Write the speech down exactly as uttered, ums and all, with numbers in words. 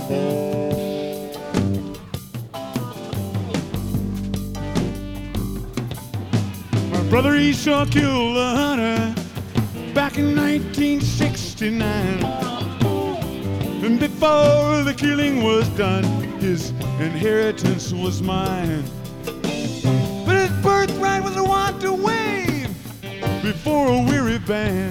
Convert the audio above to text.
My brother Esau killed a hunter back in nineteen sixty-nine. And before the killing was done, his inheritance was mine. But his birthright was a want to wave before a weary band.